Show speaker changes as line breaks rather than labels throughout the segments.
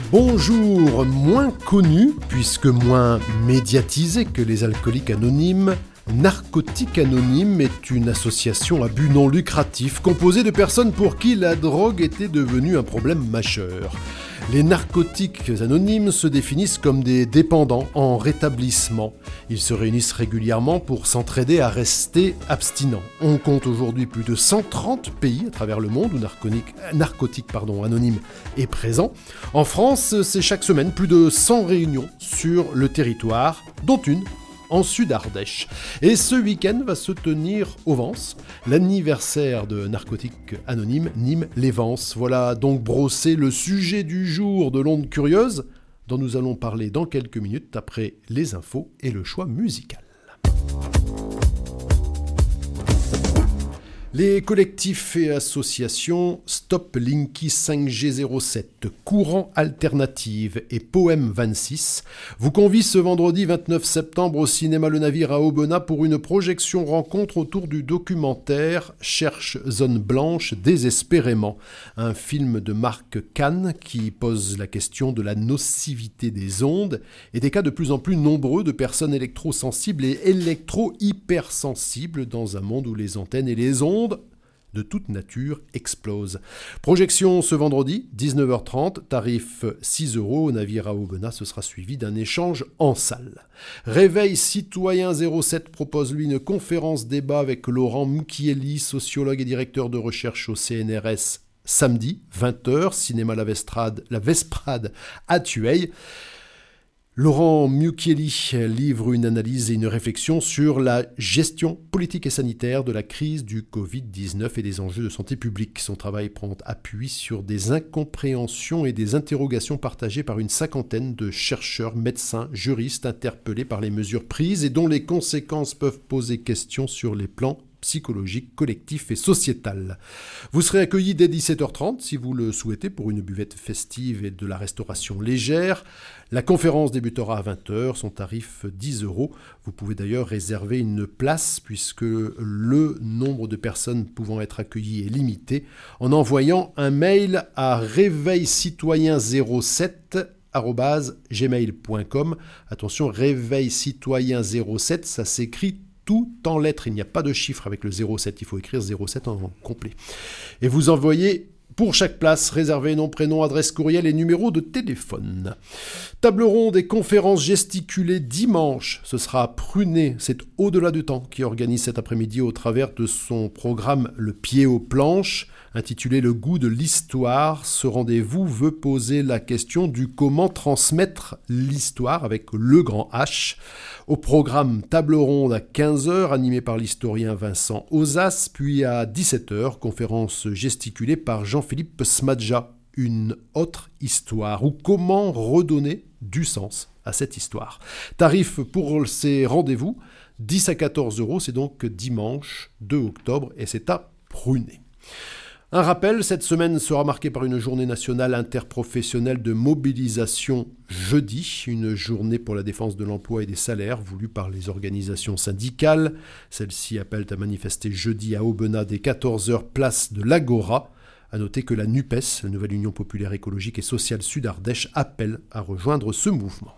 Bonjour, moins connu, puisque moins médiatisé que les alcooliques anonymes, Narcotiques Anonymes est une association à but non lucratif composée de personnes pour qui la drogue était devenue un problème majeur. Les Narcotiques Anonymes se définissent comme des dépendants en rétablissement. Ils se réunissent régulièrement pour s'entraider à rester abstinents. On compte aujourd'hui plus de 130 pays à travers le monde où Narcotiques Anonymes est présent. En France, c'est chaque semaine plus de 100 réunions sur le territoire, dont une en Sud-Ardèche. Et ce week-end va se tenir au Vence, l'anniversaire de Narcotiques Anonymes, Nîmes les Vences. Voilà donc brossé le sujet du jour de l'onde curieuse, dont nous allons parler dans quelques minutes après les infos et le choix musical. Les collectifs et associations Stop Linky 5G07, Courant Alternative et Poème 26 vous convient ce vendredi 29 septembre au cinéma Le Navire à Aubenas pour une projection rencontre autour du documentaire Cherche Zone Blanche désespérément, un film de Marc Kahn qui pose la question de la nocivité des ondes et des cas de plus en plus nombreux de personnes électrosensibles et électro-hypersensibles dans un monde où les antennes et les ondes de toute nature explosent. Projection ce vendredi, 19h30, tarif 6 € au Navire à Aubenas, ce sera suivi d'un échange en salle. Réveil Citoyen 07 propose lui une conférence débat avec Laurent Mucchielli, sociologue et directeur de recherche au CNRS, samedi, 20h, cinéma La Vesprade à Thueil. Laurent Mucchielli livre une analyse et une réflexion sur la gestion politique et sanitaire de la crise du Covid-19 et des enjeux de santé publique. Son travail prend appui sur des incompréhensions et des interrogations partagées par une cinquantaine de chercheurs, médecins, juristes interpellés par les mesures prises et dont les conséquences peuvent poser question sur les plans psychologique, collectif et sociétal. Vous serez accueillis dès 17h30 si vous le souhaitez pour une buvette festive et de la restauration légère. La conférence débutera à 20h, son tarif 10 €. Vous pouvez d'ailleurs réserver une place puisque le nombre de personnes pouvant être accueillies est limité en envoyant un mail à réveilcitoyen07@gmail.com. Attention, réveilcitoyen07, ça s'écrit tout en lettres, il n'y a pas de chiffre avec le 07, il faut écrire 07 en complet. Et vous envoyez pour chaque place, réservé nom, prénom, adresse courriel et numéro de téléphone. Table ronde et conférence gesticulée dimanche, ce sera à Prunet, c'est Au-delà du temps qui organise cet après-midi au travers de son programme Le pied aux planches, intitulé Le goût de l'histoire. Ce rendez-vous veut poser la question du comment transmettre l'histoire avec le grand H. Au programme table ronde à 15h, animée par l'historien Vincent Ozas, puis à 17h, conférence gesticulée par Jean-Philippe Smadja, une autre histoire, ou comment redonner du sens à cette histoire. Tarif pour ces rendez-vous, 10 à 14 €, c'est donc dimanche 2 octobre et c'est à Prunet. Un rappel, cette semaine sera marquée par une journée nationale interprofessionnelle de mobilisation jeudi, une journée pour la défense de l'emploi et des salaires voulue par les organisations syndicales. Celles-ci appellent à manifester jeudi à Aubenas dès 14h, place de l'Agora. À noter que la NUPES, la Nouvelle Union Populaire Écologique et Sociale Sud-Ardèche, appelle à rejoindre ce mouvement.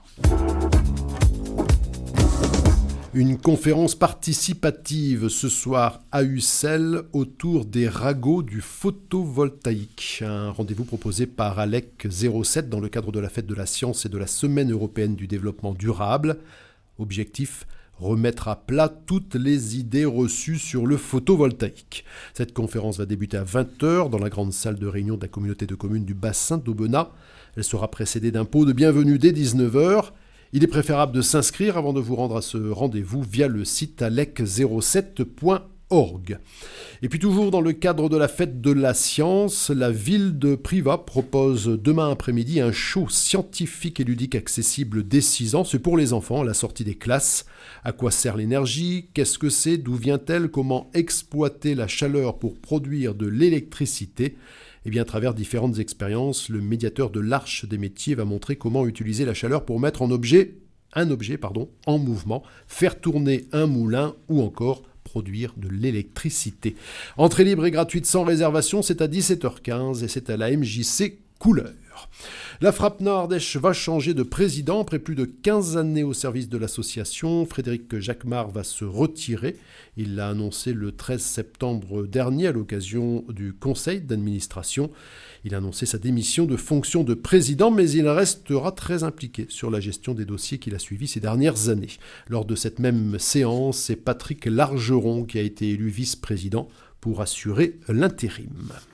Une conférence participative ce soir à Ussel autour des ragots du photovoltaïque. Un rendez-vous proposé par ALEC 07 dans le cadre de la Fête de la Science et de la Semaine européenne du développement durable. Objectif, remettre à plat toutes les idées reçues sur le photovoltaïque. Cette conférence va débuter à 20h dans la grande salle de réunion de la communauté de communes du bassin d'Aubenas. Elle sera précédée d'un pot de bienvenue dès 19h. Il est préférable de s'inscrire avant de vous rendre à ce rendez-vous via le site alec07.org. Et puis toujours dans le cadre de la fête de la science, la ville de Privas propose demain après-midi un show scientifique et ludique accessible dès 6 ans. C'est pour les enfants à la sortie des classes. À quoi sert l'énergie? Qu'est-ce que c'est? D'où vient-elle? Comment exploiter la chaleur pour produire de l'électricité? Et bien, à travers différentes expériences, le médiateur de l'Arche des métiers va montrer comment utiliser la chaleur pour mettre un objet en mouvement, faire tourner un moulin ou encore produire de l'électricité. Entrée libre et gratuite sans réservation, c'est à 17h15 et c'est à la MJC Couleur. La Frapna Ardèche va changer de président. Après plus de 15 années au service de l'association, Frédéric Jacquemart va se retirer. Il l'a annoncé le 13 septembre dernier à l'occasion du conseil d'administration. Il a annoncé sa démission de fonction de président, mais il restera très impliqué sur la gestion des dossiers qu'il a suivis ces dernières années. Lors de cette même séance, c'est Patrick Largeron qui a été élu vice-président pour assurer l'intérim.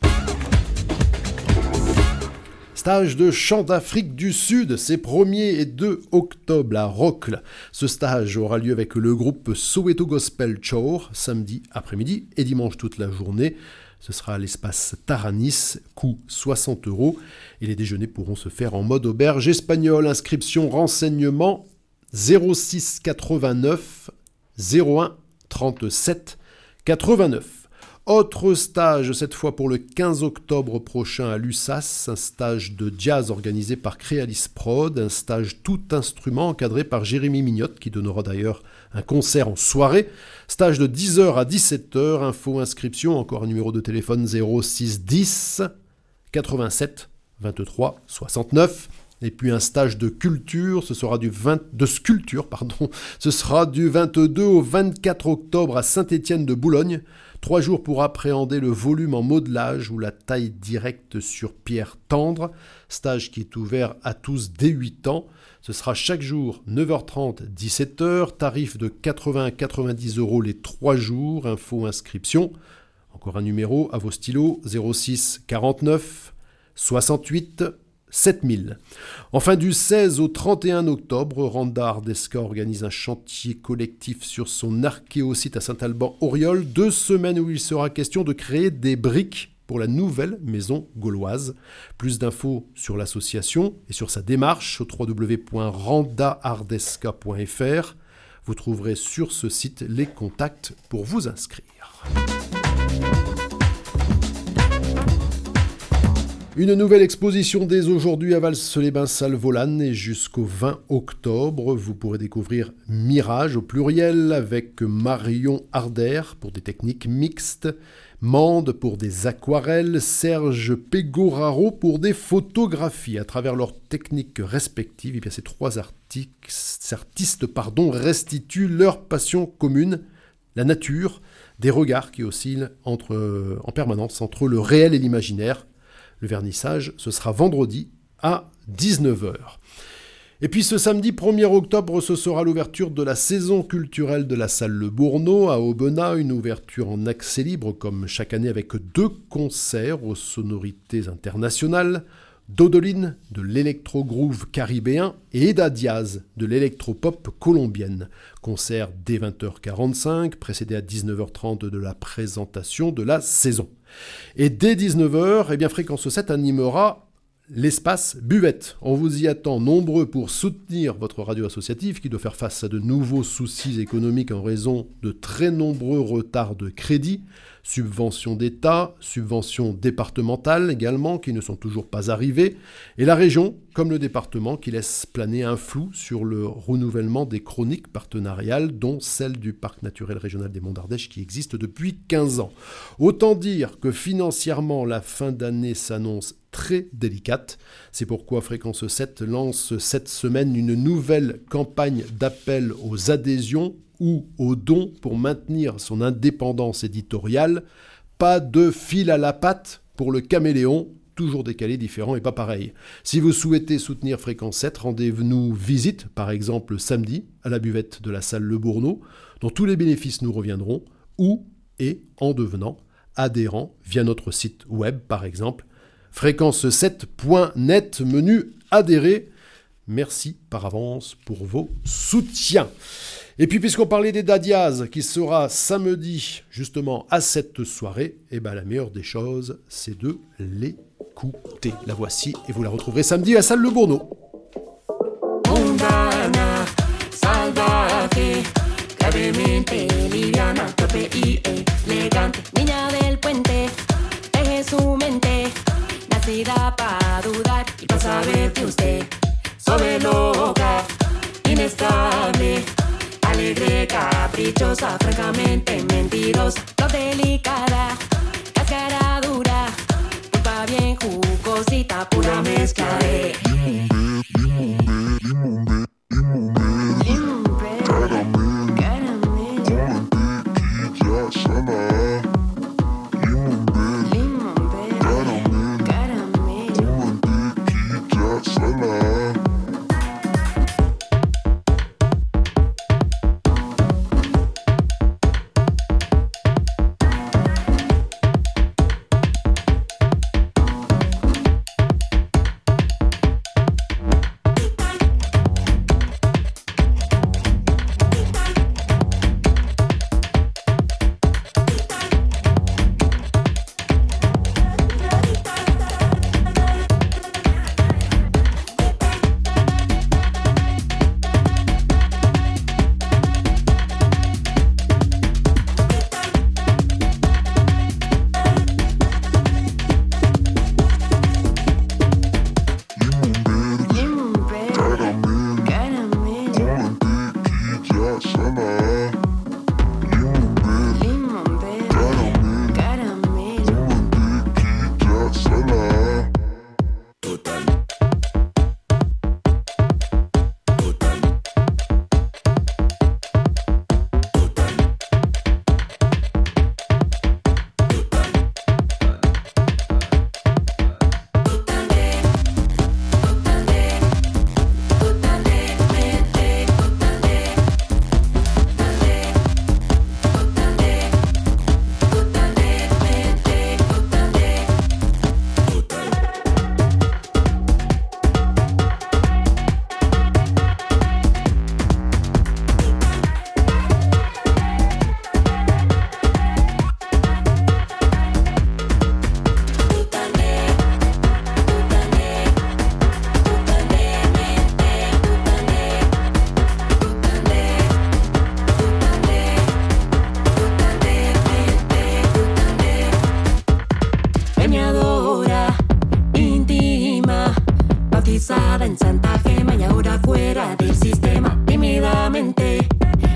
Stage de chant d'Afrique du Sud, c'est 1er et 2 octobre à Rocle. Ce stage aura lieu avec le groupe Soweto Gospel Choir, samedi après-midi et dimanche toute la journée. Ce sera à l'espace Taranis, coût 60 €. Et les déjeuners pourront se faire en mode auberge espagnole. Inscription, renseignement 06 89 01 37 89. Autre stage, cette fois pour le 15 octobre prochain à l'USAS, un stage de jazz organisé par Crealis Prod, un stage tout instrument encadré par Jérémy Mignotte, qui donnera d'ailleurs un concert en soirée. Stage de 10h à 17h, info, inscription, encore un numéro de téléphone 06 10 87 23 69. Et puis un stage de culture, ce sera ce sera du 22 au 24 octobre à Saint-Étienne de Boulogne. 3 jours pour appréhender le volume en modelage ou la taille directe sur pierre tendre. Stage qui est ouvert à tous dès 8 ans. Ce sera chaque jour 9h30, 17h. Tarif de 80 à 90 € les 3 jours. Info, inscription. Encore un numéro à vos stylos 06 49 68 7000. Enfin, du 16 au 31 octobre, Randa Ardesca organise un chantier collectif sur son archéosite à Saint-Alban-Auriol. 2 semaines où il sera question de créer des briques pour la nouvelle maison gauloise. Plus d'infos sur l'association et sur sa démarche au www.randaardesca.fr. Vous trouverez sur ce site les contacts pour vous inscrire. Une nouvelle exposition dès aujourd'hui à Vals-les-Bains-Salvolane et jusqu'au 20 octobre. Vous pourrez découvrir Mirage au pluriel avec Marion Harder pour des techniques mixtes, Mande pour des aquarelles, Serge Pegoraro pour des photographies. À travers leurs techniques respectives, et bien ces 3 artistes restituent leur passion commune, la nature, des regards qui oscillent en permanence entre le réel et l'imaginaire. Le vernissage, ce sera vendredi à 19h. Et puis ce samedi 1er octobre, ce sera l'ouverture de la saison culturelle de la salle Le Bourneau à Aubenas, une ouverture en accès libre comme chaque année avec 2 concerts aux sonorités internationales, Dodoline de l'électro-groove caribéen et Eda Diaz de l'électropop colombienne. Concert dès 20h45, précédé à 19h30 de la présentation de la saison. Et dès 19h, Fréquence 7 animera l'espace buvette. On vous y attend nombreux pour soutenir votre radio associative qui doit faire face à de nouveaux soucis économiques en raison de très nombreux retards de crédit, subventions d'État, subventions départementales également qui ne sont toujours pas arrivées, et la région comme le département qui laisse planer un flou sur le renouvellement des chroniques partenariales, dont celle du Parc naturel régional des Monts d'Ardèche qui existe depuis 15 ans. Autant dire que financièrement, la fin d'année s'annonce très délicate. C'est pourquoi Fréquence 7 lance cette semaine une nouvelle campagne d'appel aux adhésions ou aux dons pour maintenir son indépendance éditoriale. Pas de fil à la patte pour le caméléon, toujours décalé, différent et pas pareil. Si vous souhaitez soutenir Fréquence 7, rendez-nous visite, par exemple samedi, à la buvette de la salle Le Bourneau, dont tous les bénéfices nous reviendront, ou et en devenant adhérent via notre site web, par exemple, fréquence7.net, menu adhérer. Merci par avance pour vos soutiens. Et puis, puisqu'on parlait d'Eda Diaz, qui sera samedi, justement, à cette soirée, la meilleure des choses, c'est de l'écouter. La voici, et vous la retrouverez samedi à la salle Le Bourneau.
Mundana, salvaje, gravemente liviana, torpe y elegante. Niña del puente, teje su mente, nacida para dudar y para saber de usted. Sobre loca, inestable, alegre, caprichosa, francamente mentirosa, no delicada, cáscara dura, pulpa bien jugosita, puramente mezclaré. En Santa Gema y ahora fuera del sistema, tímidamente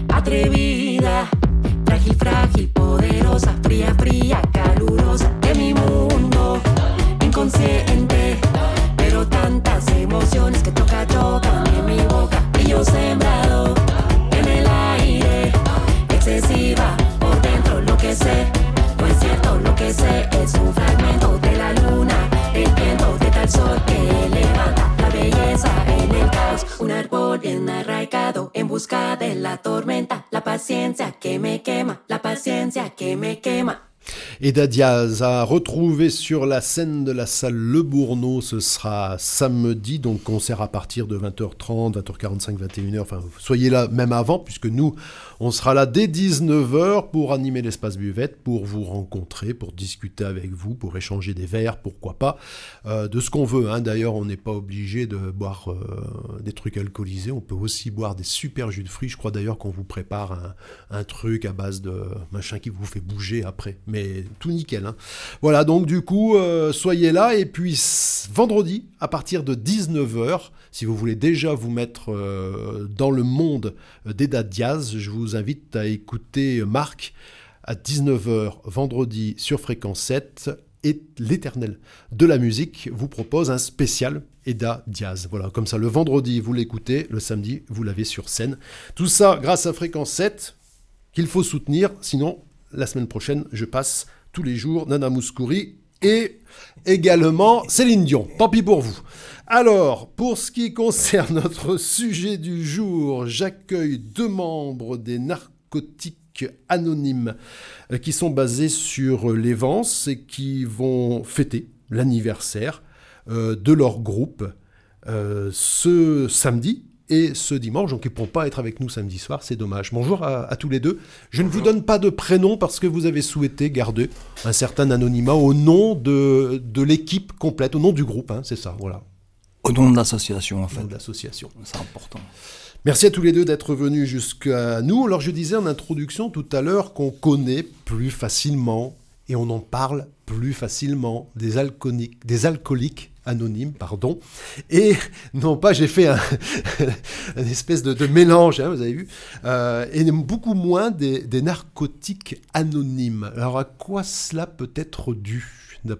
atrevida, frágil, frágil, poderosa, fría, fría, calurosa, de mi mundo inconsciente, pero tantas emociones que tocan en mi boca, y yo sembrado en el aire, excesiva por dentro, lo que sé, no es cierto, lo que sé es un fragmento de la luna, del viento, de tal sol que levanta belleza en el caos, un árbol bien arraigado en busca de la tormenta, la paciencia que me quema, la paciencia que me quema.
Eda Diaz à retrouver sur la scène de la salle Le Bourneau, ce sera samedi, donc concert à partir de 20h30, 20h45, 21h, enfin soyez là même avant, puisque nous on sera là dès 19h pour animer l'espace buvette, pour vous rencontrer, pour discuter avec vous, pour échanger des verres, pourquoi pas, de ce qu'on veut, hein. D'ailleurs on n'est pas obligé de boire des trucs alcoolisés, on peut aussi boire des super jus de fruits, je crois d'ailleurs qu'on vous prépare un truc à base de machin qui vous fait bouger après, mais tout nickel, hein. Voilà, donc du coup, soyez là, et puis vendredi, à partir de 19h, si vous voulez déjà vous mettre dans le monde d'Eda Diaz, je vous invite à écouter Marc à 19h vendredi sur Fréquence 7, et l'Éternel de la musique vous propose un spécial Eda Diaz. Voilà, comme ça, le vendredi, vous l'écoutez, le samedi, vous l'avez sur scène. Tout ça grâce à Fréquence 7, qu'il faut soutenir, sinon... La semaine prochaine, je passe tous les jours Nana Mouskouri et également Céline Dion. Tant pis pour vous. Alors, pour ce qui concerne notre sujet du jour, j'accueille 2 membres des Narcotiques Anonymes qui sont basés sur l'Évance et qui vont fêter l'anniversaire de leur groupe ce samedi. Et ce dimanche, donc ils ne pourront pas être avec nous samedi soir, c'est dommage. Bonjour à tous les deux. Je ne vous donne pas de prénom parce que vous avez souhaité garder un certain anonymat au nom de l'équipe complète, au nom du groupe, hein, c'est ça, voilà.
Au nom de l'association, en fait.
Au nom de l'association.
C'est important.
Merci à tous les deux d'être venus jusqu'à nous. Alors je disais en introduction tout à l'heure qu'on connaît plus facilement, et on en parle plus facilement, des alcooliques anonymes, pardon. Et non pas, j'ai fait une espèce de mélange, hein, vous avez vu, et beaucoup moins des narcotiques anonymes. Alors à quoi cela peut être dû, d'après vous ?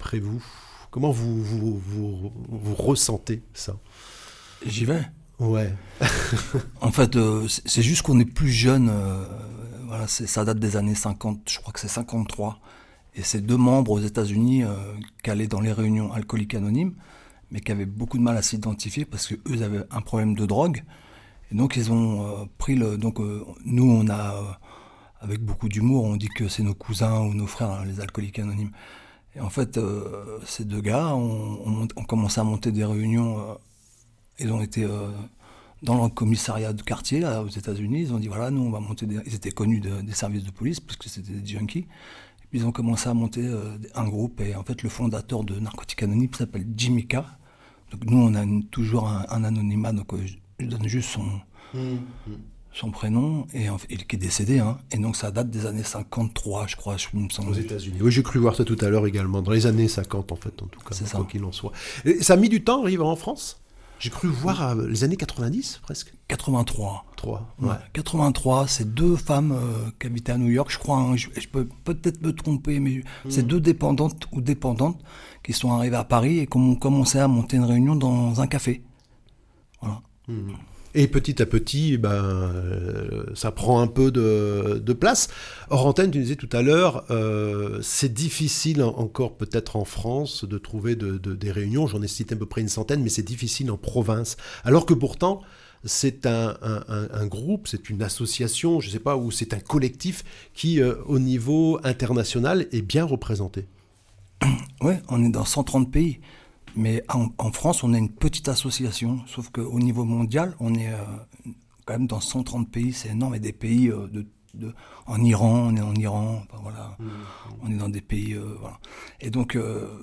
Comment vous ressentez ça?
J'y vais.
Ouais.
En fait, c'est juste qu'on est plus jeune. Voilà, ça date des années 50, je crois que c'est 53. Et c'est 2 membres aux États-Unis qui allaient dans les réunions alcooliques anonymes, mais qui avaient beaucoup de mal à s'identifier parce qu'eux avaient un problème de drogue. Et donc, ils ont pris le. Donc, nous, on a, avec beaucoup d'humour, on dit que c'est nos cousins ou nos frères, hein, les alcooliques anonymes. Et en fait, ces 2 gars ont commencé à monter des réunions. Ils ont été dans le commissariat de quartier, là, aux États-Unis. Ils ont dit voilà, nous, on va monter des. Ils étaient connus des services de police, parce que c'était des junkies. Et puis, ils ont commencé à monter un groupe. Et en fait, le fondateur de Narcotiques Anonymes s'appelle Jimmy K. Donc, nous, on a toujours un anonymat. Donc, je donne juste son prénom, et qui est décédé. Hein. Et donc, ça date des années 53, je crois, il me semble.
Aux États-Unis. Oui, j'ai cru voir ça tout à l'heure également. Dans les années 50, en fait, en tout cas.
C'est ça.
Quoi qu'il en soit. Et ça a mis du temps à arriver en France? J'ai cru voir les années 90, presque.
83.
3.
Ouais. 83, c'est 2 femmes qui habitaient à New York, je crois. Hein, je peux peut-être me tromper, mais c'est 2 dépendantes ou dépendantes qui sont arrivées à Paris et qui ont commencé à monter une réunion dans un café. Voilà.
Et petit à petit, ça prend un peu de place. Hors antenne, tu disais tout à l'heure, c'est difficile encore peut-être en France de trouver des réunions. J'en ai cité à peu près une centaine, mais c'est difficile en province. Alors que pourtant, c'est un groupe, c'est une association, je ne sais pas, ou c'est un collectif qui, au niveau international, est bien représenté.
Oui, on est dans 130 pays. Mais en France, on est une petite association, sauf qu'au niveau mondial, on est quand même dans 130 pays, c'est énorme, et des pays en Iran, on est en Iran, enfin, voilà, on est dans des pays, voilà. Et donc,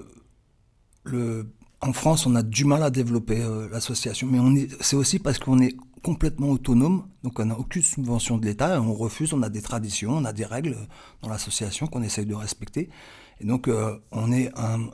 en France, on a du mal à développer l'association, mais c'est aussi parce qu'on est complètement autonome, donc on n'a aucune subvention de l'État, on refuse, on a des traditions, on a des règles dans l'association qu'on essaye de respecter, et donc on est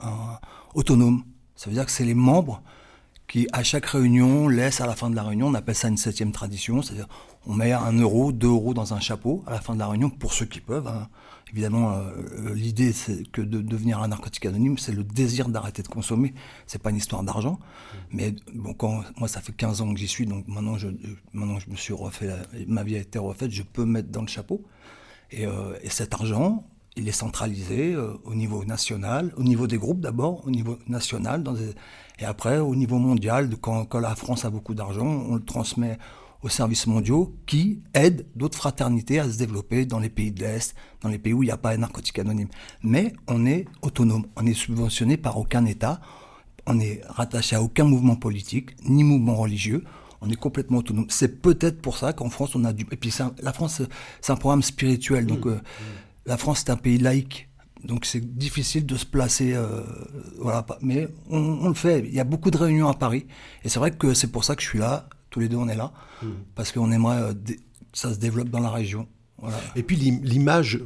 autonome. Ça veut dire que c'est les membres qui, à chaque réunion, laissent à la fin de la réunion, on appelle ça une 7e tradition, c'est-à-dire on met 1 euro, 2 euros dans un chapeau à la fin de la réunion, pour ceux qui peuvent. Hein. Évidemment, l'idée c'est que de devenir un narcotique anonyme, c'est le désir d'arrêter de consommer, c'est pas une histoire d'argent. Mais bon, moi ça fait 15 ans que j'y suis, donc maintenant je me suis refait, ma vie a été refaite, je peux mettre dans le chapeau. Et cet argent, il est centralisé au niveau national, au niveau des groupes d'abord, au niveau national, et après au niveau mondial. Quand la France a beaucoup d'argent, on le transmet aux services mondiaux qui aident d'autres fraternités à se développer dans les pays de l'Est, dans les pays où il n'y a pas de narcotiques anonymes. Mais on est autonome, on est subventionné par aucun État, on est rattaché à aucun mouvement politique, ni mouvement religieux. On est complètement autonome. C'est peut-être pour ça qu'en France, on a du... Et puis la France, c'est un programme spirituel, donc... La France, c'est un pays laïque, donc c'est difficile de se placer, voilà. Mais on le fait. Il y a beaucoup de réunions à Paris, et c'est vrai que c'est pour ça que je suis là. Tous les 2, on est là, parce qu'on aimerait que ça se développe dans la région. Voilà.
Et puis l'image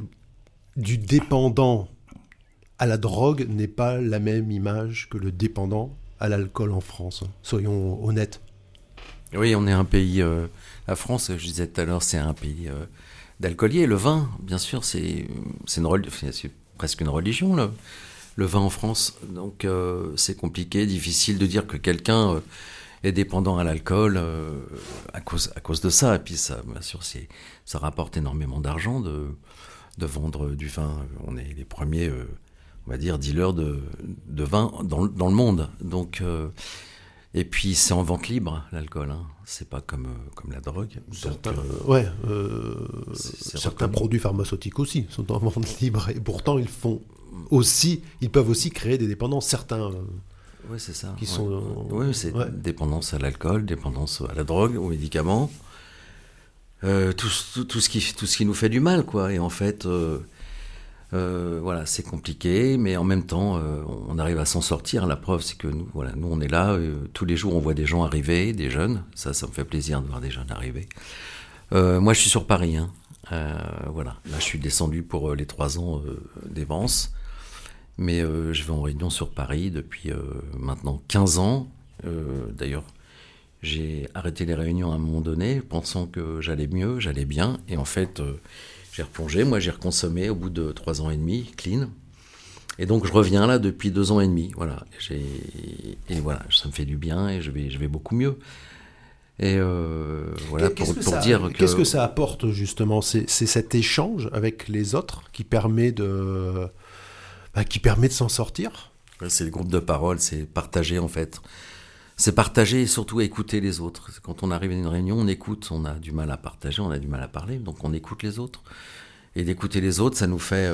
du dépendant à la drogue n'est pas la même image que le dépendant à l'alcool en France. Soyons honnêtes.
Oui, on est un pays... la France, je disais tout à l'heure, c'est un pays... d'alcoolier. Le vin, bien sûr, c'est presque une religion, le vin en France. Donc c'est compliqué, difficile de dire que quelqu'un est dépendant à l'alcool à cause de ça. Et puis ça, bien sûr, ça rapporte énormément d'argent de vendre du vin. On est les premiers, on va dire, dealers de vin dans le monde. Donc... et puis c'est en vente libre, l'alcool, hein. C'est pas comme la drogue.
Certains produits pharmaceutiques aussi sont en vente libre, et pourtant ils peuvent aussi créer des dépendances. Certains
c'est ça.
Qui sont...
c'est dépendance à l'alcool, dépendance à la drogue, aux médicaments, tout ce qui nous fait du mal, quoi. Et en fait... voilà, c'est compliqué, mais en même temps, on arrive à s'en sortir. La preuve, c'est que nous, on est là. Tous les jours, on voit des gens arriver, des jeunes. Ça me fait plaisir de voir des jeunes arriver. Moi, je suis sur Paris. Hein. Voilà. Là, je suis descendu pour les 3 ans d'Evance. Mais je vais en réunion sur Paris depuis maintenant 15 ans. D'ailleurs, j'ai arrêté les réunions à un moment donné, pensant que j'allais mieux, j'allais bien. Et en fait... j'ai replongé, moi j'ai reconsommé au bout de 3 ans et demi, clean. Et donc je reviens là depuis 2 ans et demi, voilà. Et voilà, ça me fait du bien et je vais beaucoup mieux. Et voilà, pour dire que...
Qu'est-ce que ça apporte justement ? C'est cet échange avec les autres qui permet de s'en sortir ?
C'est le groupe de parole, c'est partager en fait. C'est partager et surtout écouter les autres. Quand on arrive à une réunion, on écoute, on a du mal à partager, on a du mal à parler, donc on écoute les autres. Et d'écouter les autres, ça nous fait...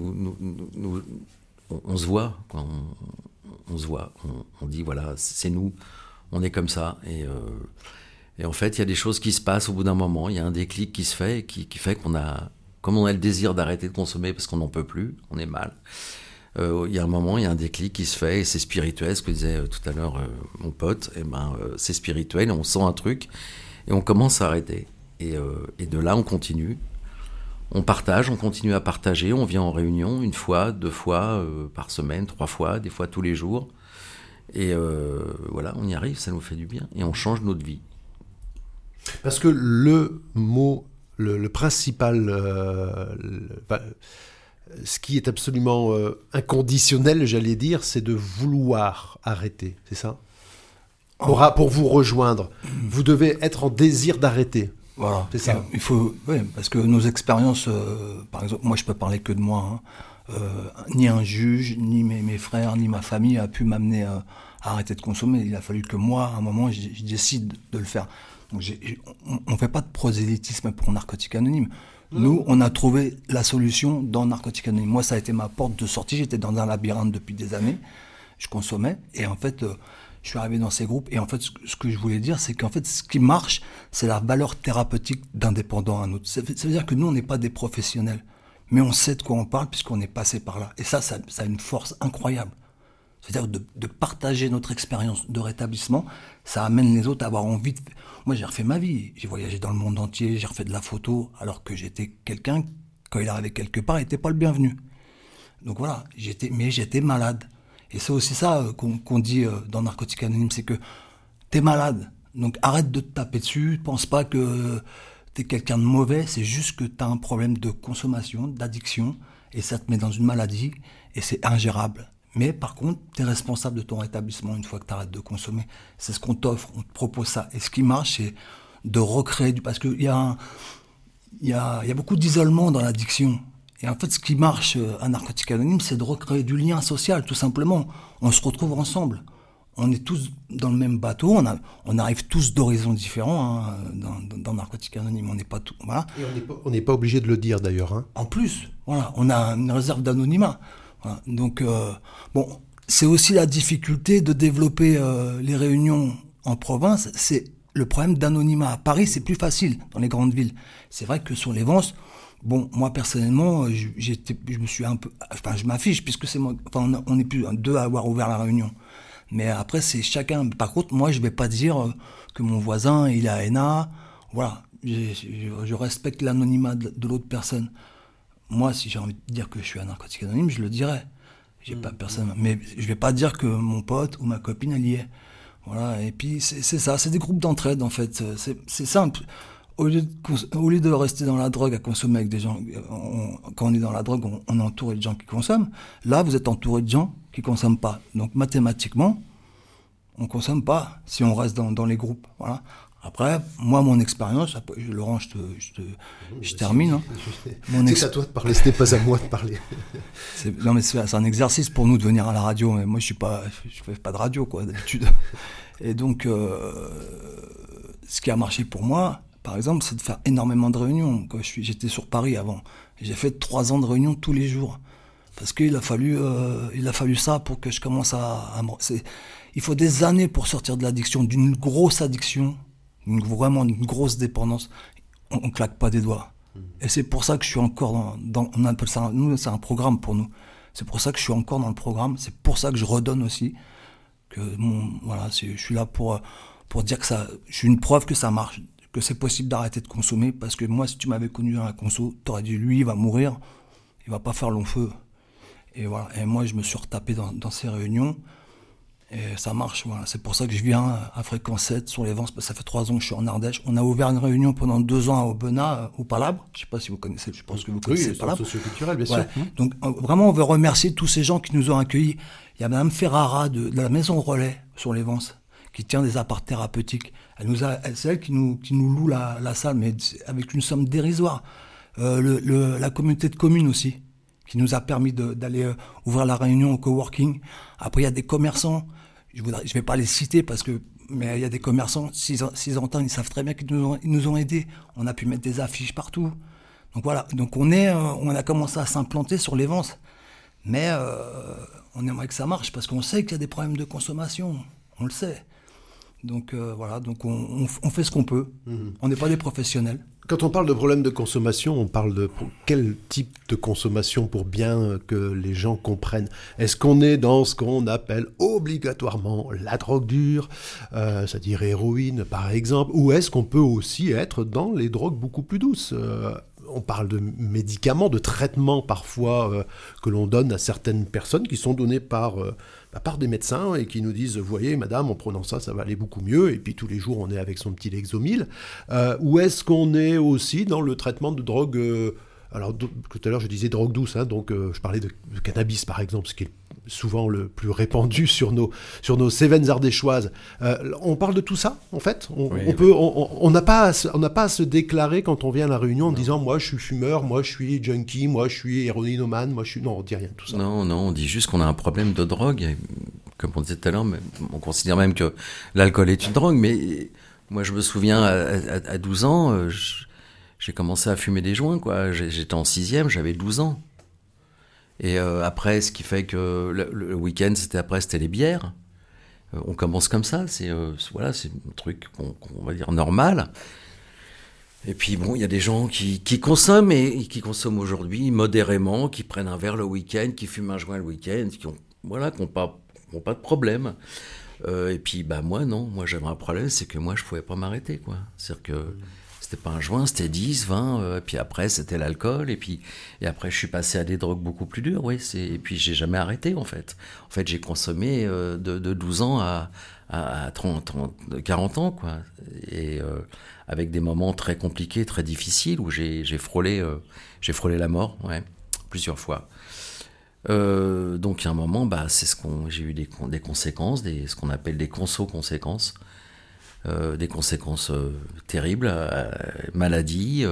on se voit, quoi. On se voit, on dit voilà, c'est nous, on est comme ça. Et en fait, il y a des choses qui se passent au bout d'un moment, il y a un déclic qui se fait, qui fait comme on a le désir d'arrêter de consommer parce qu'on n'en peut plus, on est mal. Il y a un moment, il y a un déclic qui se fait et c'est spirituel, ce que disait tout à l'heure mon pote, c'est spirituel, on sent un truc et on commence à arrêter. Et de là, on continue. On partage, on continue à partager, on vient en réunion 1 fois, 2 fois par semaine, 3 fois, des fois tous les jours. Et voilà, on y arrive, ça nous fait du bien. Et on change notre vie.
Parce que le mot, le principal, ce qui est absolument inconditionnel, j'allais dire, c'est de vouloir arrêter, c'est ça ? Pour vous rejoindre, vous devez être en désir d'arrêter.
Voilà,
c'est ça.
Il faut, oui, parce que nos expériences, par exemple, moi je peux parler que de moi, ni un juge, ni mes frères, ni ma famille a pu m'amener à arrêter de consommer. Il a fallu que moi, à un moment, je décide de le faire. Donc on ne fait pas de prosélytisme pour Narcotiques Anonymes. Nous, on a trouvé la solution dans Narcotiques Anonymes. Moi, ça a été ma porte de sortie. J'étais dans un labyrinthe depuis des années. Je consommais. Et en fait, je suis arrivé dans ces groupes. Et en fait, ce que je voulais dire, c'est qu'en fait, ce qui marche, c'est la valeur thérapeutique d'un dépendant à un autre. Ça veut dire que nous, on n'est pas des professionnels. Mais on sait de quoi on parle puisqu'on est passé par là. Et ça a une force incroyable. C'est-à-dire de partager notre expérience de rétablissement, ça amène les autres à avoir envie de... Moi, j'ai refait ma vie. J'ai voyagé dans le monde entier, j'ai refait de la photo, alors que j'étais quelqu'un, quand il arrivait quelque part, il n'était pas le bienvenu. Donc voilà, j'étais malade. Et c'est aussi ça qu'on dit dans Narcotiques Anonymes, c'est que t'es malade. Donc arrête de te taper dessus, pense pas que t'es quelqu'un de mauvais, c'est juste que t'as un problème de consommation, d'addiction, et ça te met dans une maladie, et c'est ingérable. Mais par contre, tu es responsable de ton rétablissement une fois que tu arrêtes de consommer. C'est ce qu'on t'offre, on te propose ça. Et ce qui marche, c'est de recréer parce qu'il y a beaucoup d'isolement dans l'addiction. Et en fait, ce qui marche à Narcotiques Anonymes, c'est de recréer du lien social, tout simplement. On se retrouve ensemble. On est tous dans le même bateau, on arrive tous d'horizons différents dans Narcotiques Anonymes. On n'est pas tout, voilà.
Et on n'est pas obligé de le dire d'ailleurs. Hein.
En plus, voilà, on a une réserve d'anonymat. Voilà. Donc, bon, c'est aussi la difficulté de développer les réunions en province. C'est le problème d'anonymat. À Paris, c'est plus facile dans les grandes villes. C'est vrai que sur les Vences, bon, moi personnellement, je me suis un peu, enfin, je m'affiche puisque c'est moi. Enfin, on est plus 2 à avoir ouvert la réunion. Mais après, c'est chacun. Par contre, moi, je vais pas dire que mon voisin il a ENA. Voilà, je respecte l'anonymat de l'autre personne. Moi, si j'ai envie de dire que je suis un Narcotique Anonyme, je le dirais. J'ai pas personne. Mais je vais pas dire que mon pote ou ma copine, elle y est. Voilà. Et puis, c'est ça. C'est des groupes d'entraide, en fait. C'est simple. Au lieu de rester dans la drogue à consommer avec des gens, quand on est dans la drogue, on est entouré de gens qui consomment. Là, vous êtes entouré de gens qui consomment pas. Donc, mathématiquement, on consomme pas si on reste dans les groupes. Voilà. Après, moi, mon expérience, Laurent, je termine. Hein.
C'est à toi de parler, ce n'est pas à moi de parler.
Non, mais c'est un exercice pour nous de venir à la radio. Mais moi, je fais pas de radio, quoi, d'habitude. Et donc, ce qui a marché pour moi, par exemple, c'est de faire énormément de réunions. Quand j'étais sur Paris avant, j'ai fait 3 ans de réunions tous les jours. Parce qu'il a fallu ça pour que je commence il faut des années pour sortir de l'addiction, d'une grosse addiction. Vraiment une grosse dépendance, on claque pas des doigts. Et c'est pour ça que je suis encore on appelle ça, nous c'est un programme pour nous. C'est pour ça que je suis encore dans le programme, c'est pour ça que je redonne aussi. Voilà, je suis là pour dire que je suis une preuve que ça marche, que c'est possible d'arrêter de consommer, parce que moi, si tu m'avais connu dans la conso, t'aurais dit, lui, il va mourir, il va pas faire long feu. Et voilà, et moi, je me suis retapé dans ces réunions. Et ça marche, voilà. C'est pour ça que je viens à Fréquence 7 sur les vents. Ça fait 3 ans que je suis en Ardèche. On a ouvert une réunion pendant 2 ans à Aubenas, au Palabre. Je sais pas si vous connaissez, je pense que vous connaissez le Palabre.
Oui, socio-culturel, bien
Ouais.
sûr.
Donc vraiment, on veut remercier tous ces gens qui nous ont accueillis. Il y a Madame Ferrara de la Maison Relais sur les Vences, qui tient des apparts thérapeutiques. C'est elle qui nous loue la salle, mais avec une somme dérisoire. La communauté de communes aussi, qui nous a permis d'aller ouvrir la réunion au coworking. Après, il y a des commerçants. Je vais pas les citer mais il y a des commerçants, s'ils entendent, ils savent très bien qu'ils nous ont aidés. On a pu mettre des affiches partout. Donc voilà. Donc on a commencé à s'implanter sur les Vences. Mais on aimerait que ça marche parce qu'on sait qu'il y a des problèmes de consommation. On le sait. Donc voilà. Donc on fait ce qu'on peut. On n'est pas des professionnels.
Quand on parle de problème de consommation, on parle de quel type de consommation pour bien que les gens comprennent? Est-ce qu'on est dans ce qu'on appelle obligatoirement la drogue dure, c'est-à-dire héroïne par exemple, ou est-ce qu'on peut aussi être dans les drogues beaucoup plus douces? On parle de médicaments, de traitements parfois que l'on donne à certaines personnes qui sont donnés par des médecins et qui nous disent « Voyez, madame, en prenant ça, ça va aller beaucoup mieux. » Et puis tous les jours, on est avec son petit Lexomil. Ou est-ce qu'on est aussi dans le traitement de drogue alors, tout à l'heure, je disais drogue douce, hein, donc je parlais de cannabis, par exemple, ce qui est souvent le plus répandu sur nos Cévennes ardéchoises. On parle de tout ça, en fait. On n'a pas à se déclarer quand on vient à la réunion en disant « Moi, je suis fumeur, moi, je suis junkie, moi, je suis héroïnomane, moi, je suis... » Non, on dit rien de tout ça.
Non, on dit juste qu'on a un problème de drogue. Et, comme on disait tout à l'heure, on considère même que l'alcool est une drogue, mais moi, je me souviens, à 12 ans... j'ai commencé à fumer des joints, quoi. J'étais en 6e, j'avais 12 ans. Et après, ce qui fait que le week-end, c'était les bières. On commence comme ça, c'est un truc qu'on va dire normal. Et puis bon, il y a des gens qui consomment et qui consomment aujourd'hui modérément, qui prennent un verre le week-end, qui fument un joint le week-end, qui ont pas de problème. Et puis moi non, moi j'avais un problème, c'est que moi je pouvais pas m'arrêter, quoi. C'est-à-dire que c'était pas un joint, c'était 10, 20, et puis après c'était l'alcool, et après je suis passé à des drogues beaucoup plus dures, oui, et puis j'ai jamais arrêté en fait. En fait j'ai consommé de 12 ans à 40 ans, quoi, et avec des moments très compliqués, très difficiles, où j'ai frôlé la mort, ouais, plusieurs fois. Donc il y a un moment, j'ai eu des conséquences, ce qu'on appelle des conséquences. Des conséquences terribles, maladie,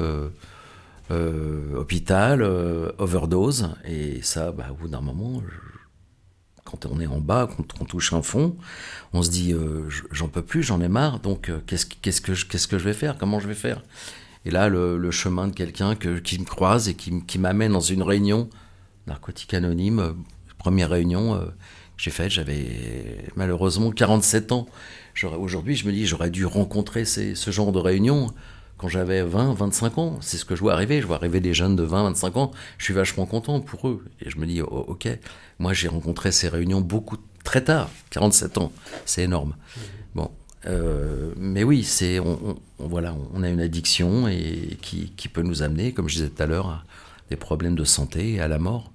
hôpital, overdose, et ça, au bout d'un moment, quand on est en bas, quand on touche un fond, on se dit j'en peux plus, j'en ai marre, donc qu'est-ce que je vais faire, comment je vais faire? Et là, le chemin de quelqu'un qui me croise et qui m'amène dans une réunion Narcotiques Anonymes, première réunion que j'ai faite, j'avais malheureusement 47 ans. Aujourd'hui, je me dis, j'aurais dû rencontrer ce genre de réunion quand j'avais 20, 25 ans. C'est ce que je vois arriver. Je vois arriver des jeunes de 20, 25 ans. Je suis vachement content pour eux. Et je me dis, ok, moi j'ai rencontré ces réunions très tard, 47 ans. C'est énorme. Bon, mais oui, on a une addiction et qui peut nous amener, comme je disais tout à l'heure, à des problèmes de santé et à la mort.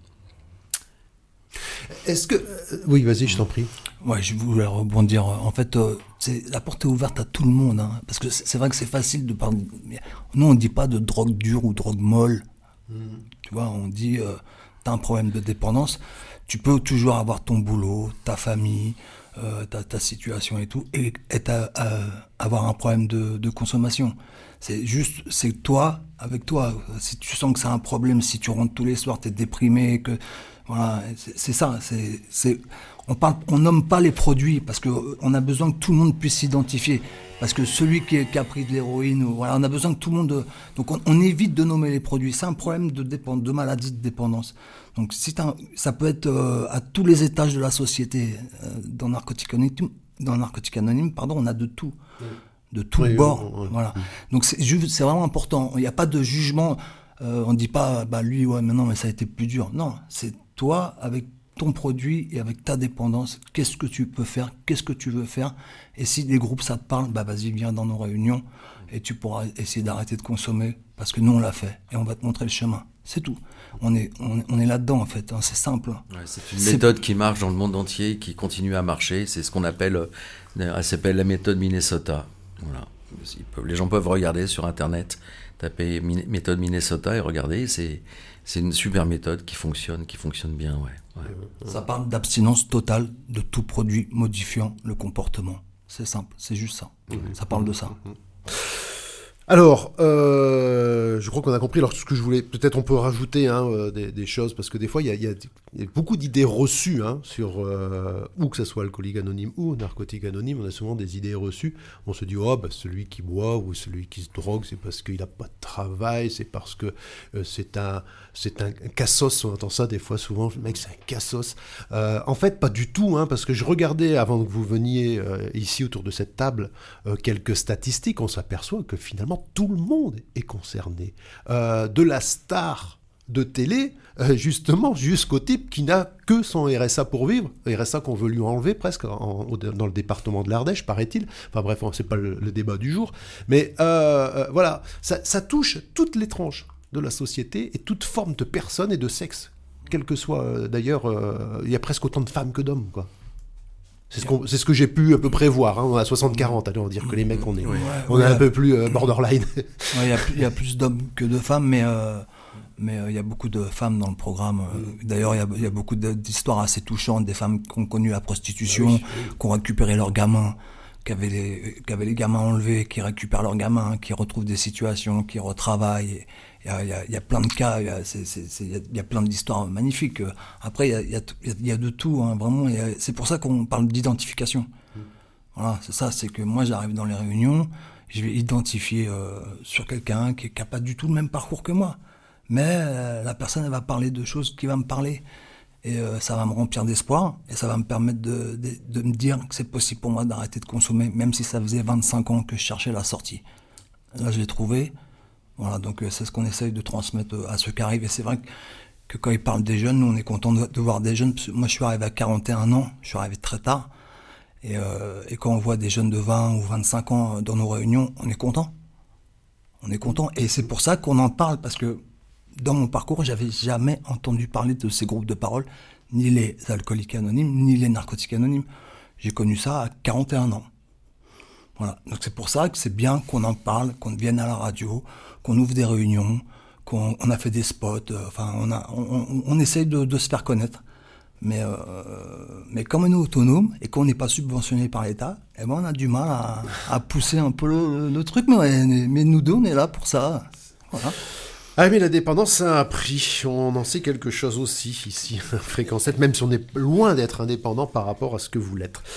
Est-ce que... Oui, vas-y, je t'en prie.
Ouais, je voulais rebondir. En fait, la porte est ouverte à tout le monde, hein, parce que c'est vrai que c'est facile de parler. Nous, on ne dit pas de drogue dure ou drogue molle. Tu vois, on dit t'as un problème de dépendance. Tu peux toujours avoir ton boulot, ta famille, ta situation et tout, et avoir un problème de consommation. C'est toi, avec toi. Si tu sens que c'est un problème, si tu rentres tous les soirs, t'es déprimé, que voilà, c'est ça. On nomme pas les produits parce que on a besoin que tout le monde puisse s'identifier. Parce que celui qui a pris de l'héroïne, on a besoin que tout le monde. Donc on évite de nommer les produits. C'est un problème de maladie de dépendance. Donc ça peut être à tous les étages de la société. Dans Narcotiques Anonymes, on a de tout. De tout bord. Voilà. Donc c'est vraiment important. Il n'y a pas de jugement. On ne dit pas, lui, ouais, mais non, mais ça a été plus dur. Non, c'est toi avec ton produit et avec ta dépendance. Qu'est-ce que tu peux faire? Qu'est-ce que tu veux faire? Et si les groupes, ça te parle, vas-y, viens dans nos réunions et tu pourras essayer d'arrêter de consommer parce que nous, on l'a fait et on va te montrer le chemin. C'est tout. On est là-dedans, en fait. Hein, c'est simple.
Ouais, c'est une méthode qui marche dans le monde entier, qui continue à marcher. C'est ce qu'on appelle, elle s'appelle la méthode Minnesota. Voilà. Les gens peuvent regarder sur Internet, taper méthode Minnesota et regarder. C'est une super méthode qui fonctionne bien. Ouais.
Ça parle d'abstinence totale de tout produit modifiant le comportement. C'est simple, c'est juste ça. Ça parle de ça.
Alors, je crois qu'on a compris. Alors, ce que je voulais, peut-être on peut rajouter des choses, parce que des fois, il y a beaucoup d'idées reçues sur, ou que ce soit alcoolique anonyme ou narcotique anonyme, on a souvent des idées reçues. On se dit, celui qui boit ou celui qui se drogue, c'est parce qu'il n'a pas de travail, c'est parce que c'est un cassos. On entend ça des fois, souvent, le mec, c'est un cassos. En fait, pas du tout, parce que je regardais, avant que vous veniez ici autour de cette table, quelques statistiques, on s'aperçoit que finalement, tout le monde est concerné. De la star de télé, justement, jusqu'au type qui n'a que son RSA pour vivre, RSA qu'on veut lui enlever presque dans le département de l'Ardèche, paraît-il. Enfin bref, c'est pas le débat du jour. Mais voilà, ça touche toutes les tranches de la société et toute forme de personne et de sexe. Quel que soit, d'ailleurs, il y a presque autant de femmes que d'hommes, quoi. C'est ce que j'ai pu à peu près voir. On a 60-40, allez, on va dire que les mecs, on est un peu plus borderline.
Il y a plus d'hommes que de femmes, mais il y a beaucoup de femmes dans le programme. D'ailleurs, il y a beaucoup d'histoires assez touchantes, des femmes qui ont connu la prostitution, qui ont récupéré leurs gamins, qui avaient les gamins enlevés, qui récupèrent leurs gamins, qui retrouvent des situations, qui retravaillent. Il y a plein de cas, il y a plein d'histoires magnifiques. Après, il y a de tout, vraiment. C'est pour ça qu'on parle d'identification. Voilà, c'est ça, c'est que moi, j'arrive dans les réunions, je vais identifier sur quelqu'un qui n'a pas du tout le même parcours que moi. Mais la personne, elle va parler de choses qui vont me parler. Et ça va me remplir d'espoir, et ça va me permettre de me dire que c'est possible pour moi d'arrêter de consommer, même si ça faisait 25 ans que je cherchais la sortie. Là, je l'ai trouvé. Voilà, donc c'est ce qu'on essaye de transmettre à ceux qui arrivent. Et c'est vrai que quand ils parlent des jeunes, nous on est content de voir des jeunes. Parce que moi je suis arrivé à 41 ans, je suis arrivé très tard. Et quand on voit des jeunes de 20 ou 25 ans dans nos réunions, on est content. On est content. Et c'est pour ça qu'on en parle, parce que dans mon parcours, j'avais jamais entendu parler de ces groupes de parole, ni les alcooliques anonymes, ni les narcotiques anonymes. J'ai connu ça à 41 ans. Voilà. Donc c'est pour ça que c'est bien qu'on en parle, qu'on vienne à la radio, qu'on ouvre des réunions, qu'on a fait des spots, on essaye de se faire connaître. Mais comme on est autonome et qu'on n'est pas subventionné par l'État, on a du mal à pousser un peu le truc. Mais nous deux, on est là pour ça. Voilà.
Ah mais la dépendance, ça a un prix. On en sait quelque chose aussi ici, Fréquence 7, même si on est loin d'être indépendant par rapport à ce que vous l'êtes.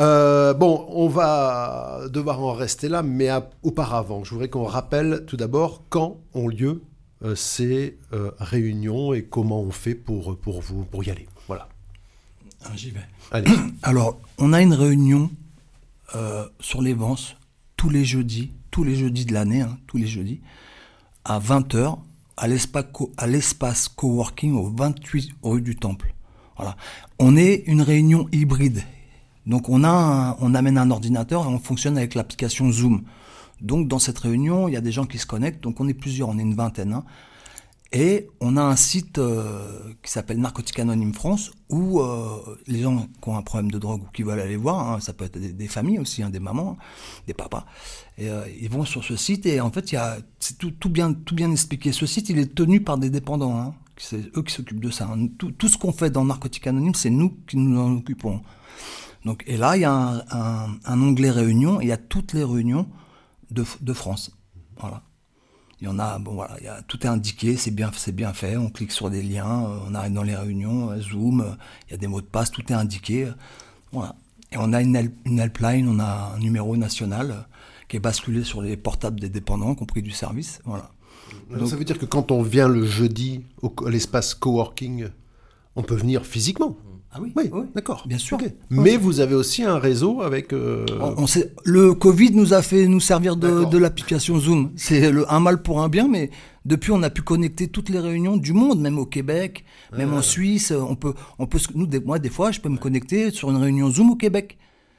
On va devoir en rester là, mais auparavant, je voudrais qu'on rappelle tout d'abord quand ont lieu ces réunions et comment on fait pour y aller. Voilà.
J'y vais.
Allez.
Alors, on a une réunion sur les Vences tous les jeudis de l'année, tous les jeudis, à 20h, à l'espace coworking au 28 rue du Temple. Voilà. On est une réunion hybride. Donc on amène un ordinateur et on fonctionne avec l'application Zoom. Donc dans cette réunion, il y a des gens qui se connectent. Donc on est plusieurs, on est une vingtaine. Et on a un site qui s'appelle Narcotique Anonyme France, où les gens qui ont un problème de drogue ou qui veulent aller voir, ça peut être des familles aussi, des mamans, des papas, et ils vont sur ce site et en fait c'est tout bien expliqué. Ce site, il est tenu par des dépendants, c'est eux qui s'occupent de ça. Tout ce qu'on fait dans Narcotique Anonyme, c'est nous qui nous en occupons. Donc, et là, il y a un onglet réunion, et il y a toutes les réunions de France. Voilà. Il y en a, tout est indiqué, c'est bien fait, on clique sur des liens, on arrive dans les réunions, Zoom, il y a des mots de passe, tout est indiqué. Voilà. Et on a une helpline, on a un numéro national qui est basculé sur les portables des dépendants qui ont pris du service. Voilà.
Donc, ça veut dire que quand on vient le jeudi à l'espace coworking, on peut venir physiquement.
Ah oui,
d'accord.
Bien sûr.
Okay. Mais vous avez aussi un réseau avec...
Le Covid nous a fait nous servir de l'application Zoom. C'est un mal pour un bien, mais depuis on a pu connecter toutes les réunions du monde, même au Québec, même en Suisse. Moi, des fois, je peux me connecter sur une réunion Zoom au Québec.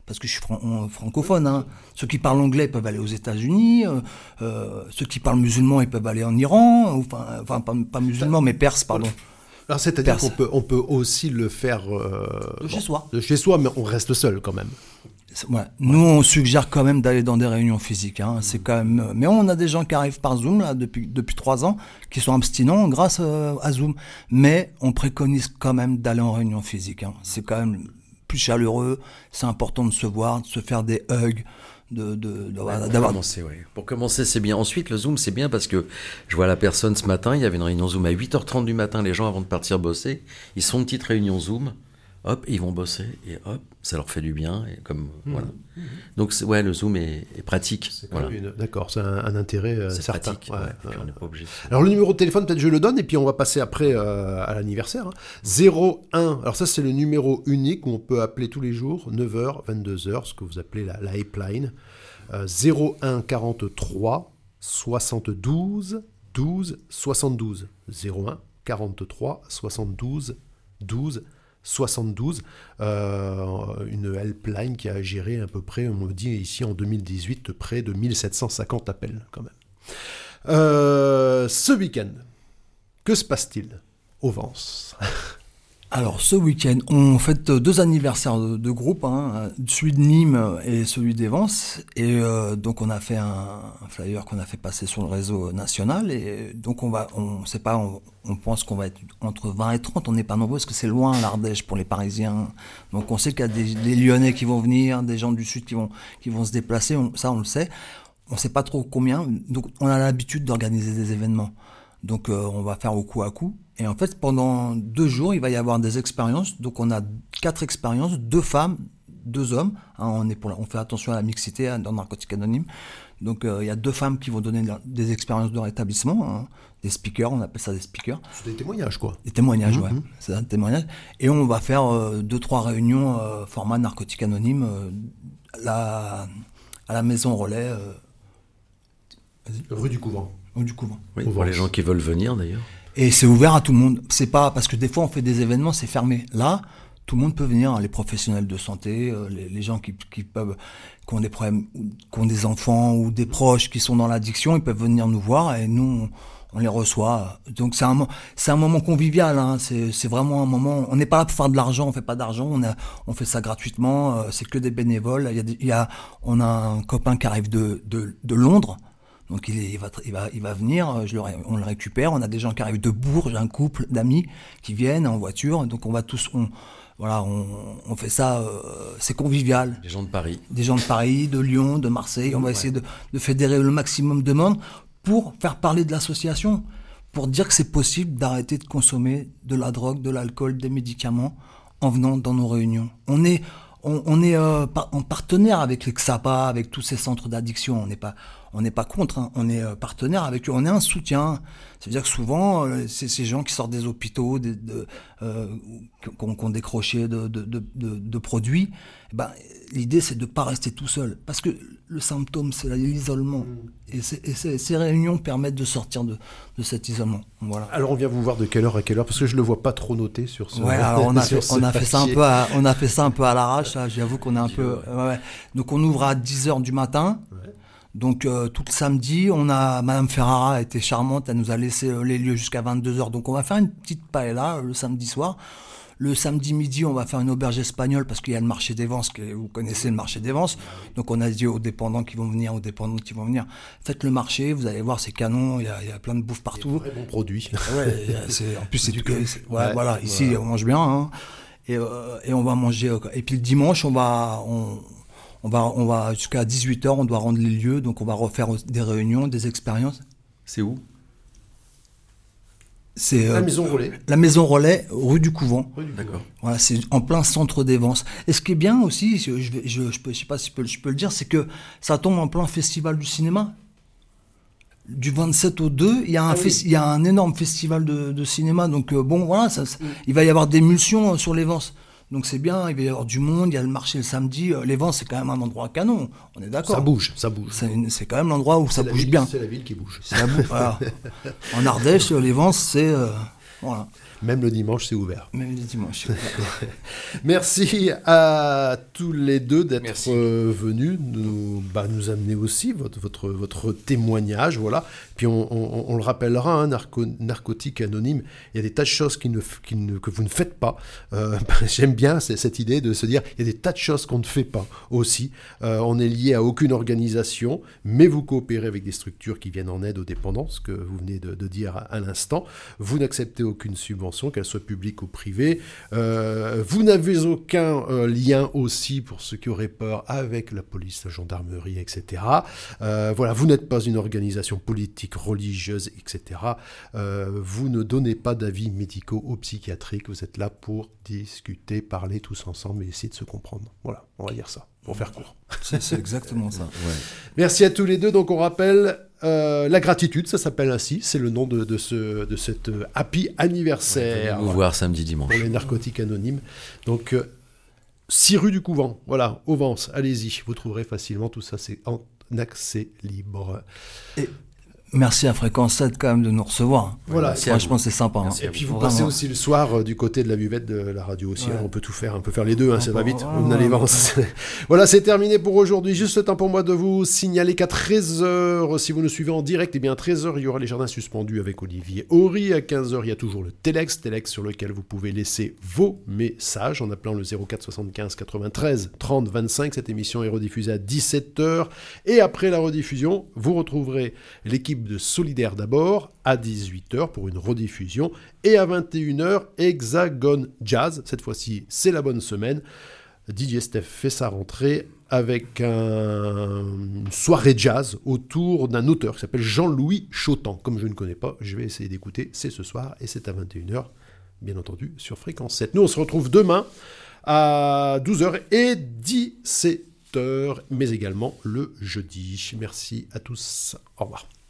parce que je suis francophone. Hein. Ceux qui parlent anglais peuvent aller aux États-Unis, ceux qui parlent musulman, ils peuvent aller en Iran, enfin pas musulman, mais perse, pardon.
Alors c'est-à-dire qu'on peut aussi le faire
De chez soi.
De chez soi, mais on reste seul quand même.
Ouais. Nous, on suggère quand même d'aller dans des réunions physiques. Hein. C'est quand même. Mais on a des gens qui arrivent par Zoom là depuis 3 ans, qui sont abstinents grâce à Zoom. Mais on préconise quand même d'aller en réunion physique. Hein. C'est quand même plus chaleureux. C'est important de se voir, de se faire des hugs.
Pour commencer, c'est bien. Ensuite, le Zoom, c'est bien parce que je vois la personne ce matin. Il y avait une réunion Zoom à 8h30 du matin. Les gens, avant de partir bosser, ils se font une petite réunion Zoom. Hop, ils vont bosser et hop, ça leur fait du bien. Et voilà. Donc, le Zoom est pratique.
D'accord, c'est un intérêt
c'est
certain.
Pratique, et puis on n'est pas obligé.
Alors, le numéro de téléphone, peut-être je le donne et puis on va passer après à l'anniversaire. 01, alors ça, c'est le numéro unique où on peut appeler tous les jours, 9h, 22h, ce que vous appelez la helpline. 01 43 72 12 72. 01 43 72 12 72, une helpline qui a géré à peu près, on me dit ici en 2018, près de 1750 appels quand même. Ce week-end, que se passe-t-il au Vence?
Alors, ce week-end, on fête 2 anniversaires de groupe, hein, celui de Nîmes et celui des Vence. Et donc, on a fait un flyer qu'on a fait passer sur le réseau national. Et donc, on pense qu'on va être entre 20 et 30. On n'est pas nombreux parce que c'est loin, l'Ardèche, pour les Parisiens. Donc, on sait qu'il y a des Lyonnais qui vont venir, des gens du Sud qui vont se déplacer. Ça, on le sait. On ne sait pas trop combien. Donc, on a l'habitude d'organiser des événements. Donc, on va faire au coup à coup. Et en fait, pendant 2 jours, il va y avoir des expériences. Donc, on a 4 expériences, 2 femmes, 2 hommes. Hein, on fait attention à la mixité hein, dans Narcotiques Anonymes. Donc, il y a 2 femmes qui vont donner des expériences de rétablissement, hein, des speakers, on appelle ça des speakers.
C'est des témoignage, quoi.
Des témoignages, ouais. C'est un témoignage. Et on va faire 2-3 réunions format Narcotiques Anonymes à la Maison Relais.
Rue du Couvent.
Rue du Couvent.
Oui, pour les gens qui veulent venir, d'ailleurs.
Et c'est ouvert à tout le monde. C'est pas parce que des fois on fait des événements, c'est fermé. Là, tout le monde peut venir, hein, les professionnels de santé, les gens qui ont des problèmes, qui ont des enfants ou des proches qui sont dans l'addiction, ils peuvent venir nous voir et nous on les reçoit. Donc c'est un moment convivial. Hein. C'est vraiment un moment. On n'est pas là pour faire de l'argent, on fait pas d'argent. On fait ça gratuitement. C'est que des bénévoles. On a un copain qui arrive de Londres. Donc il va venir, on le récupère. On a des gens qui arrivent de Bourges, un couple d'amis qui viennent en voiture. Donc on va tous, on fait ça, c'est convivial.
Des gens de Paris.
Des gens de Paris, de Lyon, de Marseille. On va essayer de fédérer le maximum de monde pour faire parler de l'association, pour dire que c'est possible d'arrêter de consommer de la drogue, de l'alcool, des médicaments en venant dans nos réunions. On est en partenaire avec les XAPA, avec tous ces centres d'addiction. On n'est pas contre, hein. On est partenaire avec eux, on est un soutien. C'est-à-dire que souvent, c'est ces gens qui sortent des hôpitaux, qui ont décroché de produits. L'idée, c'est de ne pas rester tout seul. Parce que le symptôme, c'est l'isolement. Et ces réunions permettent de sortir de cet isolement. Voilà.
Alors, on vient vous voir de quelle heure à quelle heure? Parce que je ne le vois pas trop noté sur ce.
Ouais, alors on a fait ça un peu à l'arrache. Là. J'avoue qu'on est un peu. Ouais. Donc, on ouvre à 10h du matin. Ouais. Donc tout le samedi, Madame Ferrara a été charmante, elle nous a laissé les lieux jusqu'à 22h. Donc on va faire une petite paella le samedi soir. Le samedi midi, on va faire une auberge espagnole parce qu'il y a le marché des Vences, vous connaissez le marché des Vences. Donc on a dit aux dépendants qui vont venir, faites le marché, vous allez voir, c'est canon, il y a plein de bouffe partout.
Très bons produits.
Ouais, en plus c'est du voilà, ici on mange bien. Hein. Et on va manger. Et puis le dimanche, on va jusqu'à 18h, on doit rendre les lieux, donc on va refaire des réunions, des expériences.
C'est où?
C'est
la Maison Relais.
La Maison Relais, rue du Couvent.
D'accord.
Voilà, c'est en plein centre des Vences. Et ce qui est bien aussi, je sais pas si je peux le dire, c'est que ça tombe en plein festival du cinéma. Du 27 au 2, il y a un énorme festival de cinéma. Donc il va y avoir des émulsions sur les Vences. Donc c'est bien, il va y avoir du monde, il y a le marché le samedi. Les Vences, c'est quand même un endroit canon, on est d'accord.
Ça bouge.
C'est quand même l'endroit où ça bouge bien.
C'est la ville qui bouge.
Voilà. En Ardèche, les Vences, c'est... voilà.
Même le dimanche, c'est ouvert.
Même le dimanche.
Merci à tous les deux d'être
Merci.
venus nous amener aussi votre témoignage. Voilà. Puis on le rappellera, Narcotique Anonyme, il y a des tas de choses que vous ne faites pas. J'aime bien cette idée de se dire, il y a des tas de choses qu'on ne fait pas aussi. On n'est lié à aucune organisation, mais vous coopérez avec des structures qui viennent en aide aux dépendants, ce que vous venez de dire à l'instant. Vous n'acceptez aucune subvention, qu'elle soit publique ou privée. Vous n'avez aucun lien aussi, pour ceux qui auraient peur, avec la police, la gendarmerie, etc. Voilà, vous n'êtes pas une organisation politique, religieuse, etc. Vous ne donnez pas d'avis médicaux ou psychiatriques. Vous êtes là pour discuter, parler tous ensemble et essayer de se comprendre. Voilà, on va dire ça, pour faire court.
C'est exactement ça.
Ouais.
Merci à tous les deux. Donc on rappelle la gratitude, ça s'appelle ainsi, c'est le nom de cette happy anniversaire.
Vous voir samedi, dimanche.
Pour les narcotiques anonymes. Donc 6 rue du Couvent, voilà, au Vence, allez-y, vous trouverez facilement tout ça, c'est en accès libre.
Et merci à Fréquence 7 quand même de nous recevoir.
Voilà.
Franchement, c'est sympa.
Et puis vous
Vraiment.
passez aussi le soir du côté de la buvette de la radio aussi.
Ouais.
On peut tout faire, on peut faire les deux, ça va vite.
Ouais,
On a les Vence. Voilà, c'est terminé pour aujourd'hui. Juste le temps pour moi de vous signaler qu'à 13h, si vous nous suivez en direct, eh bien à 13h, il y aura les jardins suspendus avec Olivier Horry. À 15h, il y a toujours le Telex sur lequel vous pouvez laisser vos messages en appelant le 04 75 93 30 25. Cette émission est rediffusée à 17h. Et après la rediffusion, vous retrouverez l'équipe de Solidaire d'abord à 18h pour une rediffusion et à 21h Hexagone Jazz. Cette fois-ci, c'est la bonne semaine. DJ Steph fait sa rentrée avec une soirée jazz autour d'un auteur qui s'appelle Jean-Louis Chotan. Comme je ne connais pas, je vais essayer d'écouter. C'est ce soir et c'est à 21h, bien entendu, sur Fréquence 7. Nous, on se retrouve demain à 12h et 17h, mais également le jeudi. Merci à tous. Au revoir.